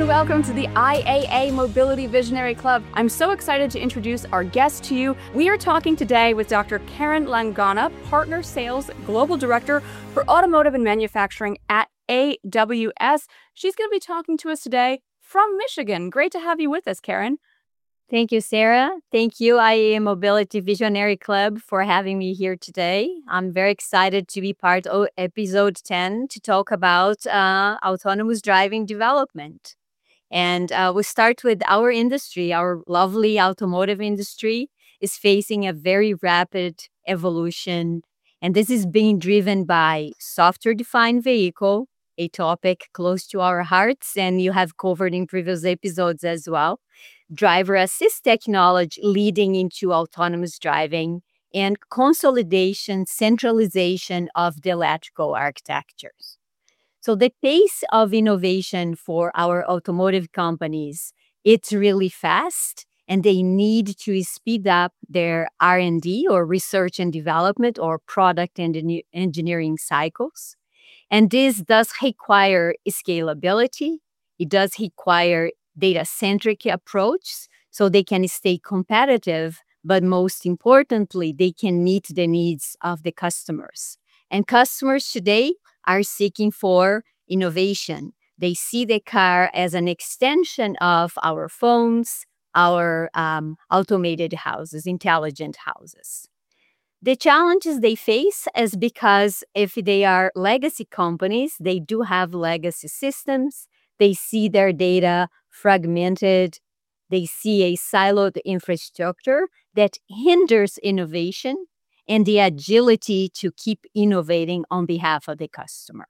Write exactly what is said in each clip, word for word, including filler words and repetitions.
and welcome to the I A A Mobility Visionary Club. I'm so excited to introduce our guest to you. We are talking today with Doctor Karen Langana, Partner Sales Global Director for Automotive and Manufacturing at A W S. She's going to be talking to us today from Michigan. Great to have you with us, Karen. Thank you, Sarah. Thank you, I A A Mobility Visionary Club, for having me here today. I'm very excited to be part of episode ten to talk about uh, autonomous driving development. And uh, we start with our industry. Our lovely automotive industry is facing a very rapid evolution. And this is being driven by software-defined vehicle, a topic close to our hearts, and you have covered in previous episodes as well. Driver assist technology leading into autonomous driving, and consolidation, centralization of the electrical architectures. So the pace of innovation for our automotive companies, it's really fast, and they need to speed up their R and D or research and development or product and engineering cycles. And this does require scalability. It does require data-centric approach so they can stay competitive, but most importantly, they can meet the needs of the customers. And customers today are seeking for innovation. They see the car as an extension of our phones, our um, automated houses, intelligent houses. The challenges they face is because if they are legacy companies, they do have legacy systems. They see their data fragmented. They see a siloed infrastructure that hinders innovation and the agility to keep innovating on behalf of the customer.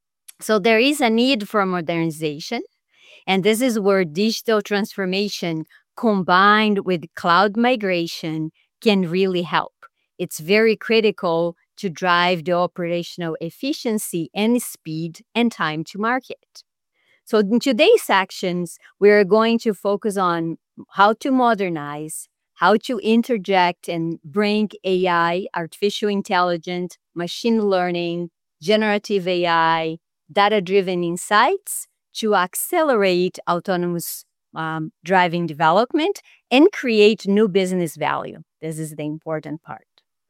So there is a need for modernization, and this is where digital transformation combined with cloud migration can really help. It's very critical to drive the operational efficiency and speed and time to market. So in today's sections, we're going to focus on how to modernize, how to interject and bring A I, artificial intelligence, machine learning, generative A I, data-driven insights to accelerate autonomous um, driving development and create new business value. This is the important part.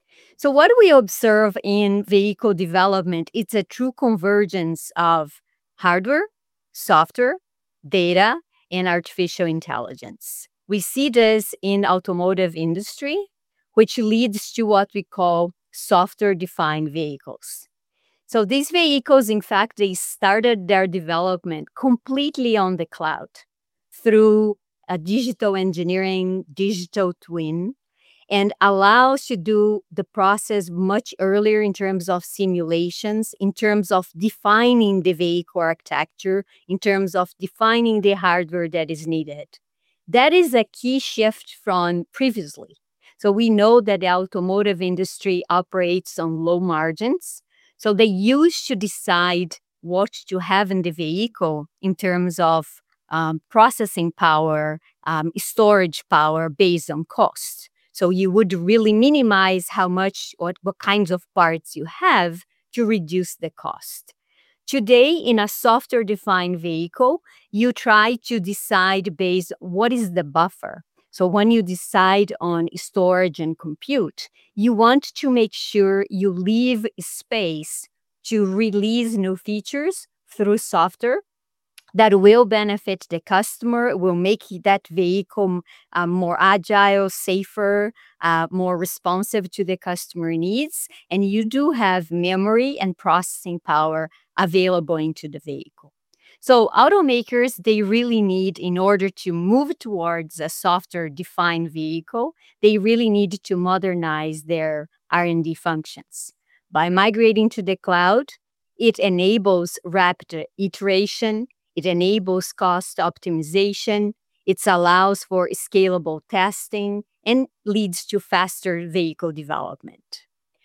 So what we observe in vehicle development, it's a true convergence of hardware, software, data, and artificial intelligence. We see this in automotive industry, which leads to what we call software-defined vehicles. So these vehicles, in fact, they started their development completely on the cloud through a digital engineering, digital twin, and allows to do the process much earlier in terms of simulations, in terms of defining the vehicle architecture, in terms of defining the hardware that is needed. That is a key shift from previously. So we know that the automotive industry operates on low margins. So they used to decide what to have in the vehicle in terms of um, processing power, um, storage power based on cost. So you would really minimize how much, what, what kinds of parts you have to reduce the cost. Today, in a software-defined vehicle, you try to decide based on what is the buffer. So when you decide on storage and compute, you want to make sure you leave space to release new features through software that will benefit the customer, will make that vehicle uh, more agile, safer, uh, more responsive to the customer needs. And you do have memory and processing power available into the vehicle. So automakers, they really need, in order to move towards a software-defined vehicle, they really need to modernize their R and D functions. By migrating to the cloud, it enables rapid iteration. It enables cost optimization, it allows for scalable testing, and leads to faster vehicle development.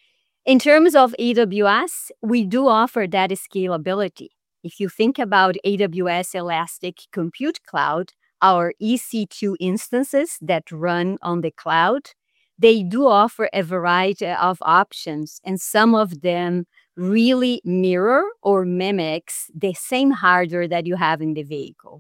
In terms of A W S, we do offer that scalability. If you think about A W S Elastic Compute Cloud, our E C two instances that run on the cloud, they do offer a variety of options, and some of them really mirror or mimics the same hardware that you have in the vehicle.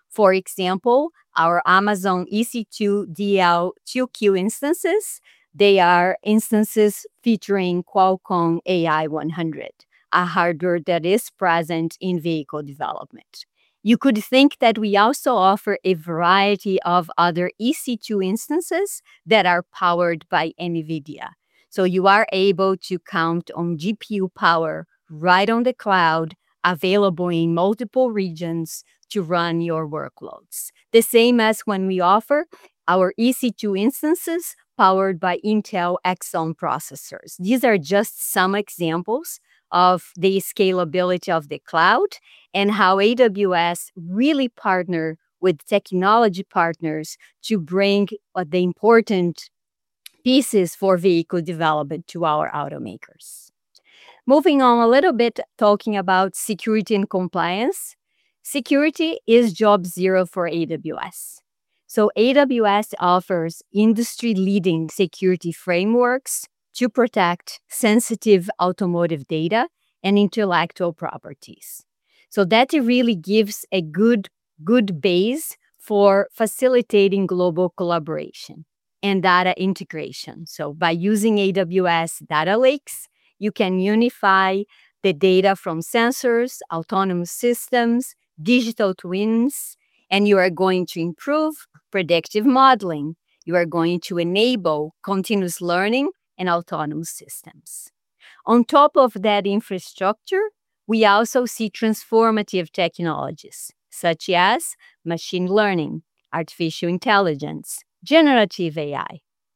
For example, our Amazon E C two D L two Q instances, they are instances featuring Qualcomm A I one hundred, a hardware that is present in vehicle development. You could think that we also offer a variety of other E C two instances that are powered by NVIDIA. So you are able to count on G P U power right on the cloud, available in multiple regions to run your workloads. The same as when we offer our E C two instances powered by Intel Xeon processors. These are just some examples of the scalability of the cloud and how A W S really partner with technology partners to bring uh, the important pieces for vehicle development to our automakers. Moving on a little bit, talking about security and compliance. Security is job zero for A W S. So A W S offers industry-leading security frameworks to protect sensitive automotive data and intellectual properties. So that really gives a good, good base for facilitating global collaboration and data integration. So by using A W S data lakes, you can unify the data from sensors, autonomous systems, digital twins, and you are going to improve predictive modeling. You are going to enable continuous learning and autonomous systems. On top of that infrastructure, we also see transformative technologies, such as machine learning, artificial intelligence, generative A I.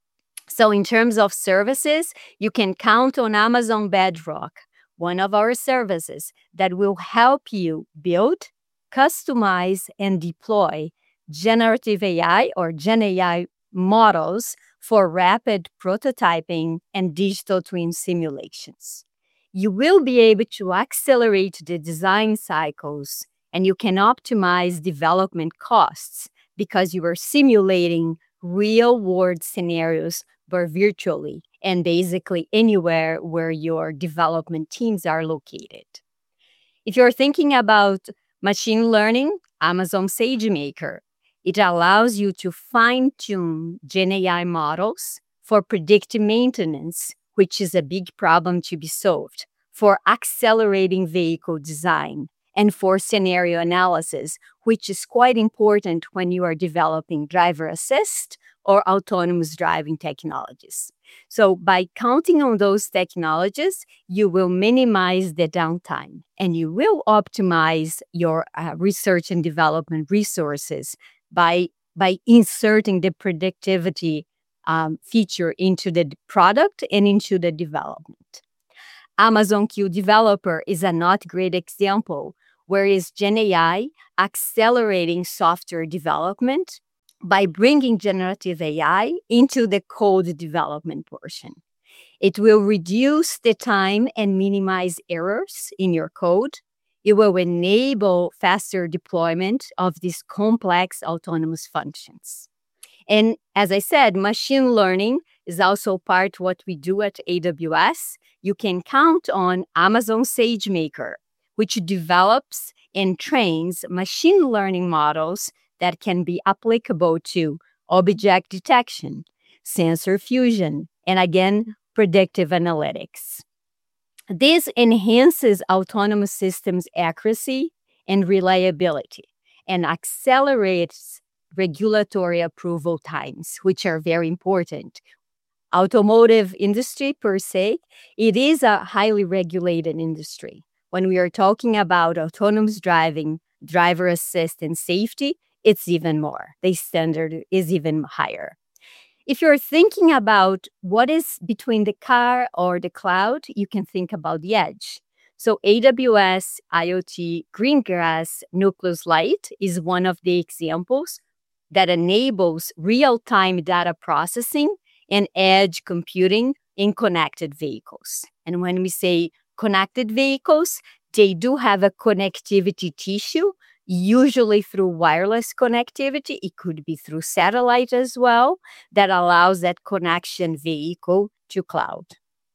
So in terms of services, you can count on Amazon Bedrock, one of our services that will help you build, customize, and deploy generative A I or Gen A I models for rapid prototyping and digital twin simulations. You will be able to accelerate the design cycles, and you can optimize development costs because you are simulating real-world scenarios, but virtually, and basically anywhere where your development teams are located. If you're thinking about machine learning, Amazon SageMaker, it allows you to fine-tune Gen A I models for predictive maintenance, which is a big problem to be solved, for accelerating vehicle design, and for scenario analysis, which is quite important when you are developing driver assist or autonomous driving technologies. So by counting on those technologies, you will minimize the downtime and you will optimize your uh, research and development resources by, by inserting the predictivity um, feature into the product and into the development. Amazon Q Developer is a not great example, where is Gen A I accelerating software development by bringing generative A I into the code development portion. It will reduce the time and minimize errors in your code. It will enable faster deployment of these complex autonomous functions. And as I said, machine learning is also part of what we do at A W S. You can count on Amazon SageMaker, which develops and trains machine learning models that can be applicable to object detection, sensor fusion, and again, predictive analytics. This enhances autonomous systems accuracy and reliability and accelerates regulatory approval times, which are very important. Automotive industry per se, it is a highly regulated industry. When we are talking about autonomous driving, driver assist, and safety, it's even more. The standard is even higher. If you're thinking about what is between the car or the cloud, you can think about the edge. So A W S IoT Greengrass Nucleus Lite is one of the examples that enables real-time data processing and edge computing in connected vehicles. And when we say connected vehicles, they do have a connectivity tissue, usually through wireless connectivity. It could be through satellite as well, that allows that connection vehicle to cloud.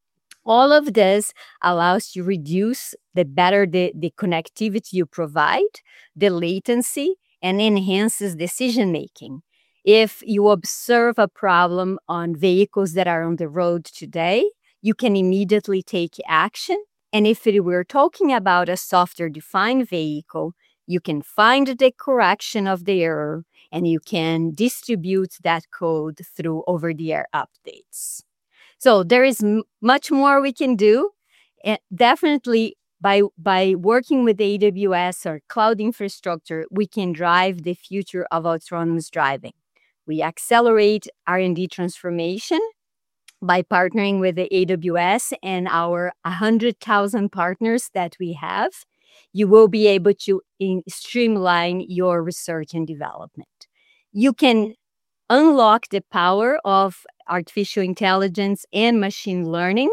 All of this allows you to reduce the better the, the connectivity you provide, the latency, and enhances decision making. If you observe a problem on vehicles that are on the road today, you can immediately take action. And if it, we're talking about a software-defined vehicle, you can find the correction of the error, and you can distribute that code through over-the-air updates. So there is m- much more we can do. And definitely, by, by working with A W S or cloud infrastructure, we can drive the future of autonomous driving. We accelerate R and D transformation by partnering with the A W S and our one hundred thousand partners that we have. You will be able to in, streamline your research and development. You can unlock the power of artificial intelligence and machine learning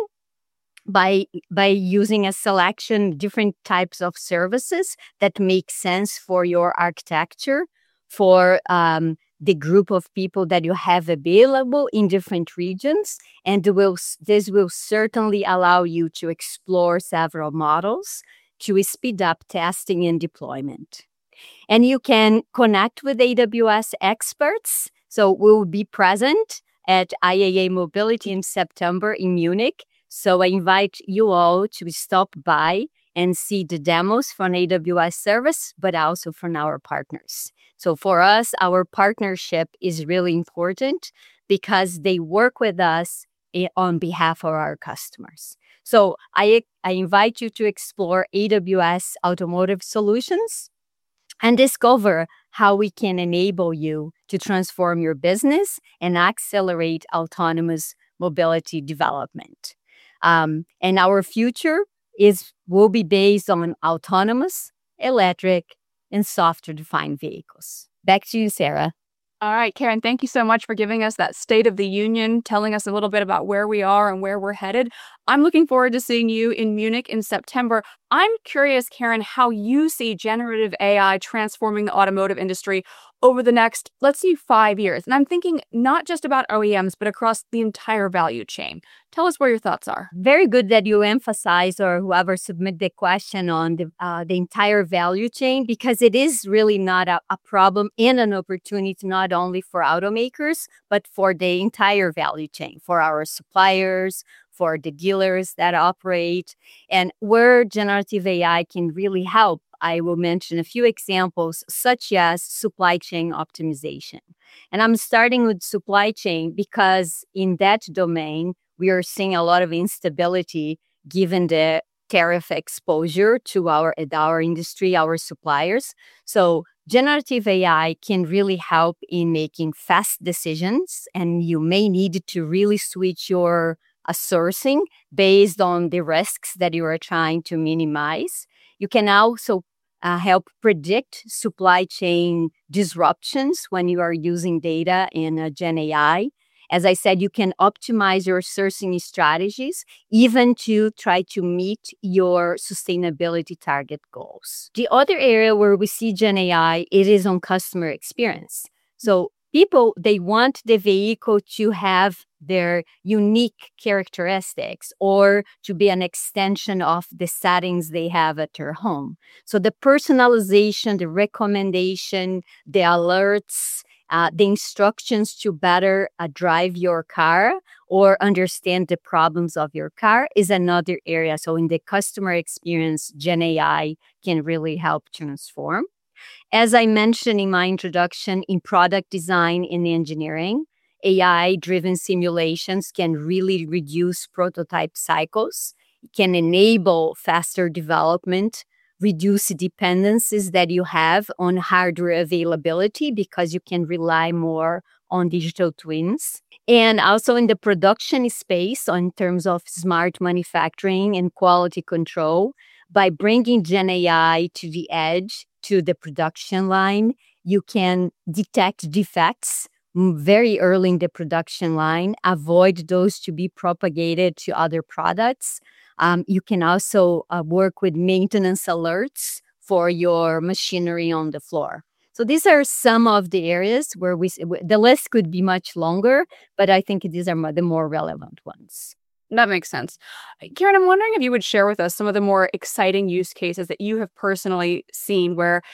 by, by using a selection of different types of services that make sense for your architecture, for um, the group of people that you have available in different regions. And will, this will certainly allow you to explore several models to speed up testing and deployment. And you can connect with A W S experts. So we'll be present at I A A Mobility in September in Munich. So I invite you all to stop by and see the demos from A W S service, but also from our partners. So for us, our partnership is really important because they work with us on behalf of our customers. So I, I invite you to explore A W S Automotive Solutions and discover how we can enable you to transform your business and accelerate autonomous mobility development. Um, and our future is will be based on autonomous, electric, and software-defined vehicles. Back to you, Sarah. All right, Karen, thank you so much for giving us that State of the Union, telling us a little bit about where we are and where we're headed. I'm looking forward to seeing you in Munich in September. I'm curious, Karen, how you see generative A I transforming the automotive industry over the next, let's say, five years. And I'm thinking not just about O E Ms, but across the entire value chain. Tell us where your thoughts are. Very good that you emphasize, or whoever submit the question, on the uh, the entire value chain, because it is really not a, a problem and an opportunity not only for automakers, but for the entire value chain, for our suppliers, for the dealers that operate, and where generative A I can really help. I will mention a few examples, such as supply chain optimization. And I'm starting with supply chain because in that domain, we are seeing a lot of instability given the tariff exposure to our, our industry, our suppliers. So generative A I can really help in making fast decisions, and you may need to really switch your uh, sourcing based on the risks that you are trying to minimize. You can also uh, help predict supply chain disruptions when you are using data in uh, Gen A I. As I said, you can optimize your sourcing strategies, even to try to meet your sustainability target goals. The other area where we see Gen A I, it is on customer experience. So people, they want the vehicle to have their unique characteristics or to be an extension of the settings they have at their home. So the personalization, the recommendation, the alerts, Uh, the instructions to better uh, drive your car or understand the problems of your car is another area. So in the customer experience, Gen A I can really help transform. As I mentioned in my introduction, in product design and engineering, A I-driven simulations can really reduce prototype cycles, can enable faster development, reduce dependencies that you have on hardware availability because you can rely more on digital twins. And also in the production space, in terms of smart manufacturing and quality control, by bringing Gen A I to the edge, to the production line, you can detect defects very early in the production line, avoid those to be propagated to other products. Um, you can also uh, work with maintenance alerts for your machinery on the floor. So these are some of the areas where we, the list could be much longer, but I think these are the more relevant ones. That makes sense. Karen, I'm wondering if you would share with us some of the more exciting use cases that you have personally seen where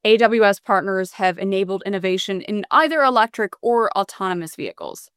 A W S partners have enabled innovation in either electric or autonomous vehicles?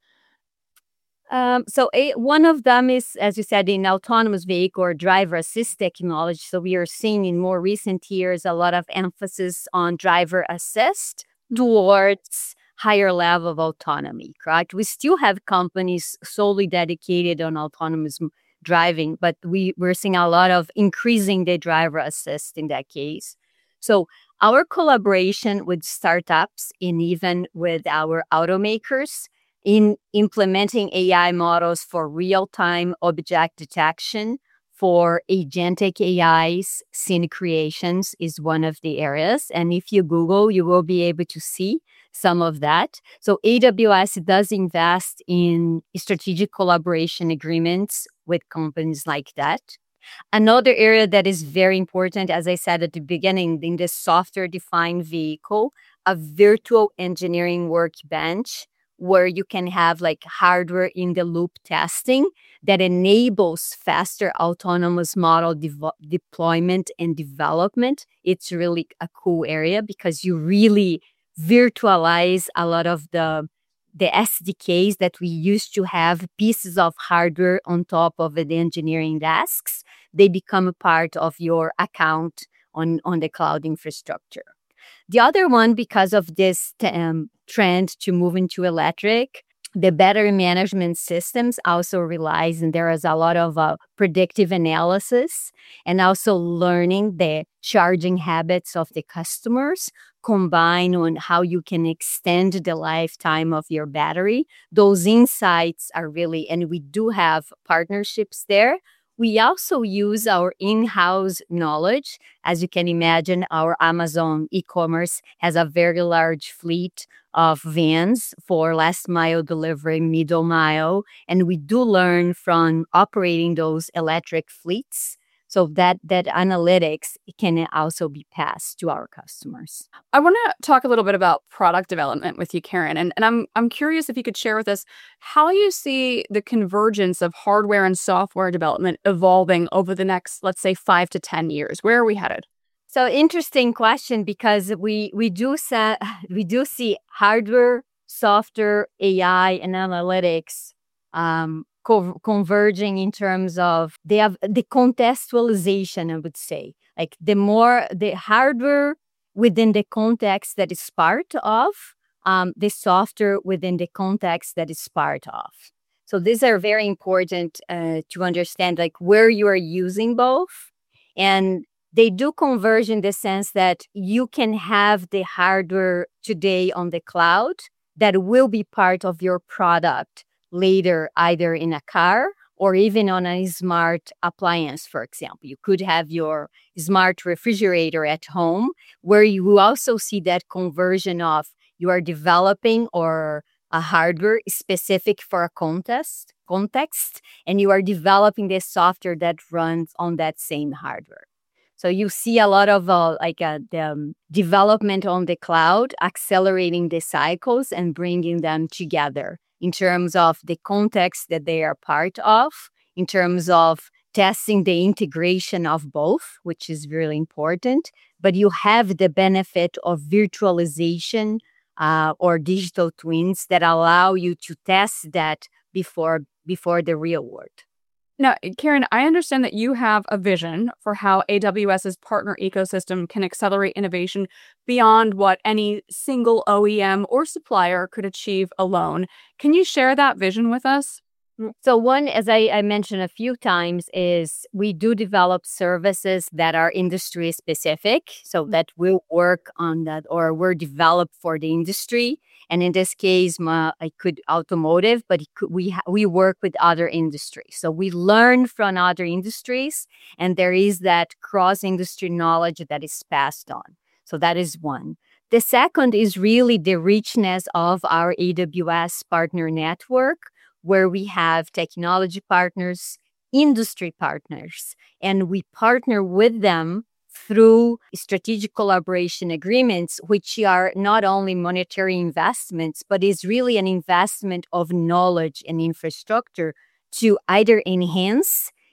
Um, so a, one of them is, as you said, in autonomous vehicle or driver assist technology. So we are seeing in more recent years a lot of emphasis on driver assist towards higher level of autonomy, correct? We still have companies solely dedicated on autonomous m- driving, but we, we're seeing a lot of increasing the driver assist in that case. So our collaboration with startups and even with our automakers in implementing A I models for real-time object detection, for agentic A Is, scene creations is one of the areas. And if you Google, you will be able to see some of that. So A W S does invest in strategic collaboration agreements with companies like that. Another area that is very important, as I said at the beginning, in the software-defined vehicle, a virtual engineering workbench where you can have like hardware in the loop testing that enables faster autonomous model devo- deployment and development. It's really a cool area because you really virtualize a lot of the the S D Ks that we used to have pieces of hardware on top of the engineering desks. They become a part of your account on, on the cloud infrastructure. The other one, because of this um, trend to move into electric, the battery management systems also relies, and there is a lot of uh, predictive analysis and also learning the charging habits of the customers, combined on how you can extend the lifetime of your battery. Those insights are really, and we do have partnerships there. We also use our in-house knowledge. As you can imagine, our Amazon e-commerce has a very large fleet of vans for last mile delivery, middle mile, and we do learn from operating those electric fleets. So that that analytics can also be passed to our customers. I want to talk a little bit about product development with you, Karen. And, and I'm I'm curious if you could share with us how you see the convergence of hardware and software development evolving over the next, let's say, five to ten years. Where are we headed? So interesting question, because we we do sa- we do see hardware, software, A I, and analytics um, co- converging in terms of they have the contextualization. I would say, like the more the hardware within the context that is part of um, the software within the context that is part of. So these are very important uh, to understand, like where you are using both. And they do converge in the sense that you can have the hardware today on the cloud that will be part of your product later, either in a car or even on a smart appliance, for example. You could have your smart refrigerator at home, where you will also see that conversion of you are developing or a hardware specific for a context, context, and you are developing the software that runs on that same hardware. So you see a lot of uh, like uh, the um, development on the cloud, accelerating the cycles and bringing them together in terms of the context that they are part of, in terms of testing the integration of both, which is really important. But you have the benefit of virtualization uh, or digital twins that allow you to test that before before the real world. Now, Karen, I understand that you have a vision for how AWS's partner ecosystem can accelerate innovation beyond what any single O E M or supplier could achieve alone. Can you share that vision with us? So one, as I, I mentioned a few times, is we do develop services that are industry specific. So that will work on that, or were developed for the industry. And in this case, my, I could automotive, but it could, we ha- we work with other industries. So we learn from other industries, and there is that cross-industry knowledge that is passed on. So that is one. The second is really the richness of our A W S partner network, where we have technology partners, industry partners, and we partner with them through strategic collaboration agreements, which are not only monetary investments, but is really an investment of knowledge and infrastructure to either enhance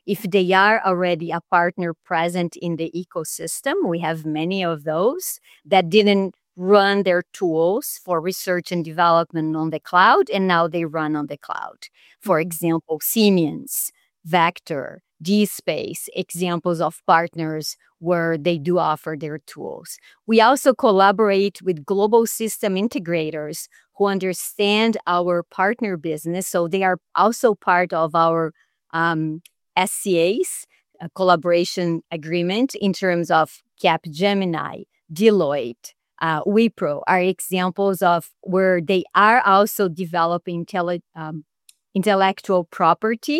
If they are already a partner present in the ecosystem, we have many of those that didn't run their tools for research and development on the cloud, and now they run on the cloud. For example, Siemens, Vector, DSpace, examples of partners where they do offer their tools. We also collaborate with global system integrators who understand our partner business, so they are also part of our um, S C As, a collaboration agreement, in terms of Capgemini, Deloitte, uh, Wipro are examples of where they are also developing tele, um, intellectual property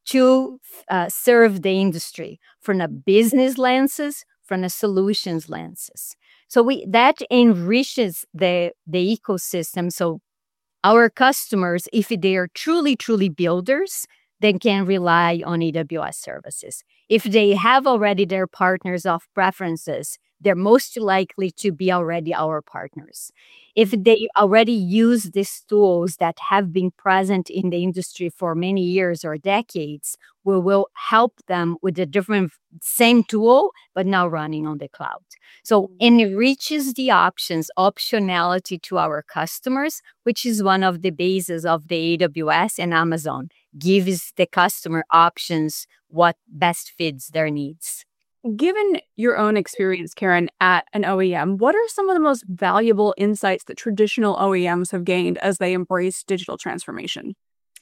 to uh, serve the industry from a business lenses, from a solutions lenses. So we that enriches the, the ecosystem. So our customers, if they are truly, truly builders, then can rely on A W S services. If they have already their partners of preferences, they're most likely to be already our partners. If they already use these tools that have been present in the industry for many years or decades, we will help them with a different, same tool, but now running on the cloud. So it enriches the options, optionality to our customers, which is one of the bases of the A W S and Amazon, gives the customer options what best fits their needs. Given your own experience, Karen, at an O E M, what are some of the most valuable insights that traditional O E Ms have gained as they embrace digital transformation?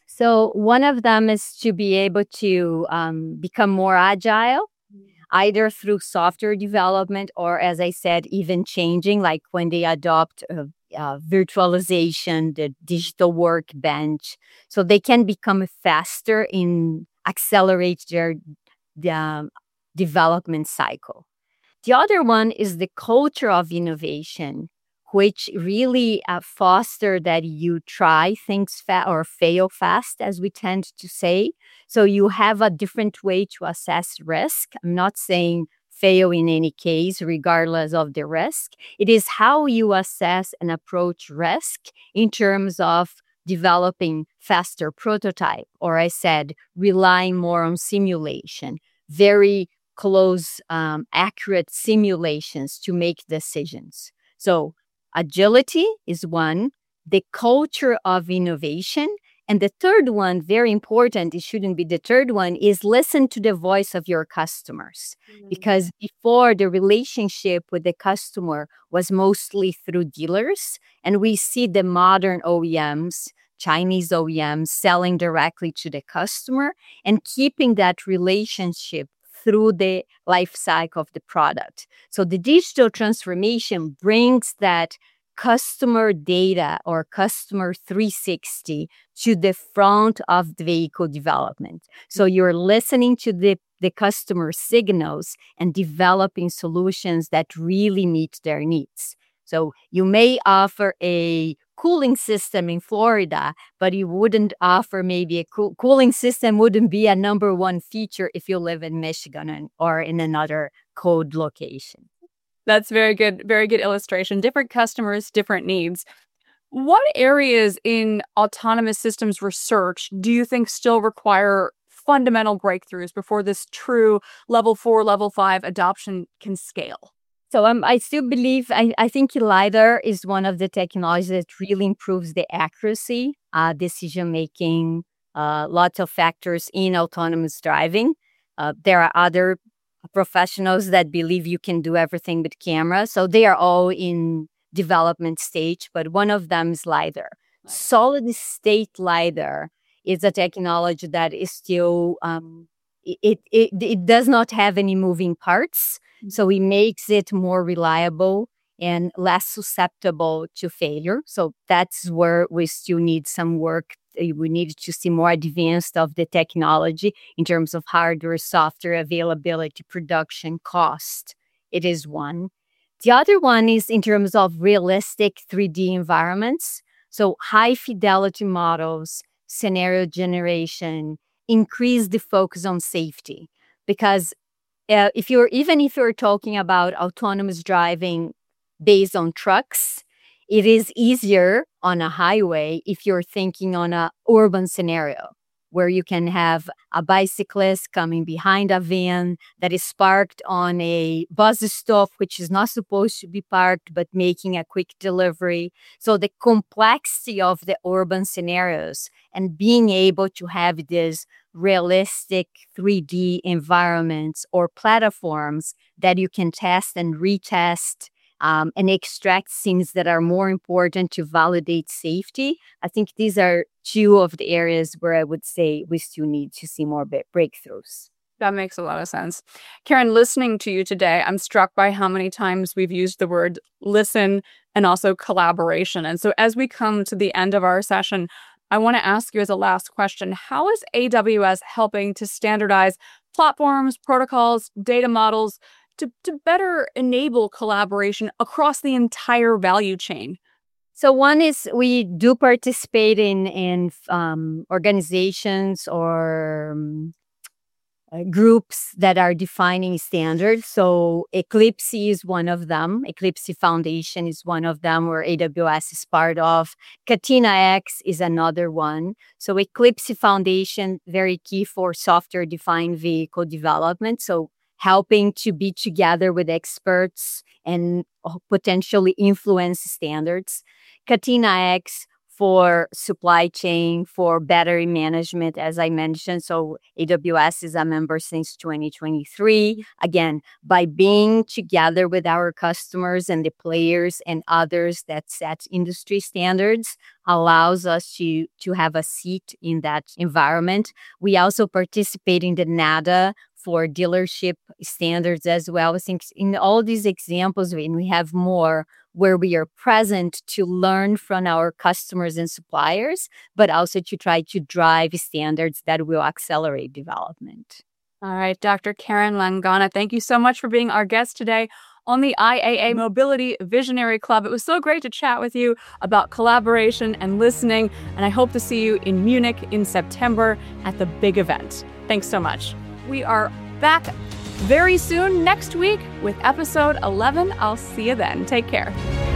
So one of them is to be able to um, become more agile, either through software development or, as I said, even changing, like when they adopt uh, uh, virtualization, the digital workbench, so they can become faster in accelerate their um, development cycle. The other one is the culture of innovation, which really uh, foster that you try things fa- or fail fast, as we tend to say. So you have a different way to assess risk. I'm not saying fail in any case, regardless of the risk. It is how you assess and approach risk in terms of developing faster prototype, or I said, relying more on simulation, very close, um, accurate simulations to make decisions. So agility is one, the culture of innovation. And the third one, very important, it shouldn't be the third one, is listen to the voice of your customers. Mm-hmm. Because before, the relationship with the customer was mostly through dealers. And we see the modern O E Ms, Chinese O E Ms, selling directly to the customer and keeping that relationship through the life cycle of the product. So the digital transformation brings that customer data or customer three sixty to the front of the vehicle development. So you're listening to the, the customer signals and developing solutions that really meet their needs. So you may offer a cooling system in Florida, but you wouldn't offer maybe a cool, cooling system wouldn't be a number one feature if you live in Michigan and, or in another cold location. That's very good, very good illustration. Different customers, different needs. What areas in autonomous systems research do you think still require fundamental breakthroughs before this true level four, level five adoption can scale? So um, I still believe, I, I think LiDAR is one of the technologies that really improves the accuracy, uh, decision-making, uh, lots of factors in autonomous driving. Uh, there are other professionals that believe you can do everything with camera. So they are all in development stage, but one of them is LiDAR. Right. Solid state LiDAR is a technology that is still, um, it, it, it does not have any moving parts. Mm-hmm. So it makes it more reliable and less susceptible to failure. So that's where we still need some work. We need to see more advanced of the technology in terms of hardware, software availability, production, cost. It is one. The other one is in terms of realistic three D environments. So high fidelity models, scenario generation, increase the focus on safety. Because uh, if you're even if you're talking about autonomous driving based on trucks, it is easier on a highway if you're thinking on an urban scenario. where you can have a bicyclist coming behind a van that is parked on a bus stop, which is not supposed to be parked, but making a quick delivery. So the complexity of the urban scenarios and being able to have this realistic three D environments or platforms that you can test and retest um, and extract things that are more important to validate safety. I think these are two of the areas where I would say we still need to see more b- breakthroughs. That makes a lot of sense. Karen, listening to you today, I'm struck by how many times we've used the word listen and also collaboration. And so as we come to the end of our session, I want to ask you as a last question, how is A W S helping to standardize platforms, protocols, data models to, to better enable collaboration across the entire value chain? So one is we do participate in, in um, organizations or um, uh, groups that are defining standards. So Eclipse is one of them. Eclipse Foundation is one of them where A W S is part of. Catena X is another one. So Eclipse Foundation, very key for software-defined vehicle development. So helping to be together with experts and potentially influence standards. Catena X for supply chain, for battery management, as I mentioned. So A W S is a member since twenty twenty-three. Again, by being together with our customers and the players and others that set industry standards allows us to, to have a seat in that environment. We also participate in the NADA for dealership standards as well. I think in all these examples, and we have more, where we are present to learn from our customers and suppliers, but also to try to drive standards that will accelerate development. All right, Doctor Karen Langana, thank you so much for being our guest today on the I A A Mobility Visionary Club. It was so great to chat with you about collaboration and listening, and I hope to see you in Munich in September at the big event. Thanks so much. We are back very soon next week with episode eleven. I'll see you then. Take care.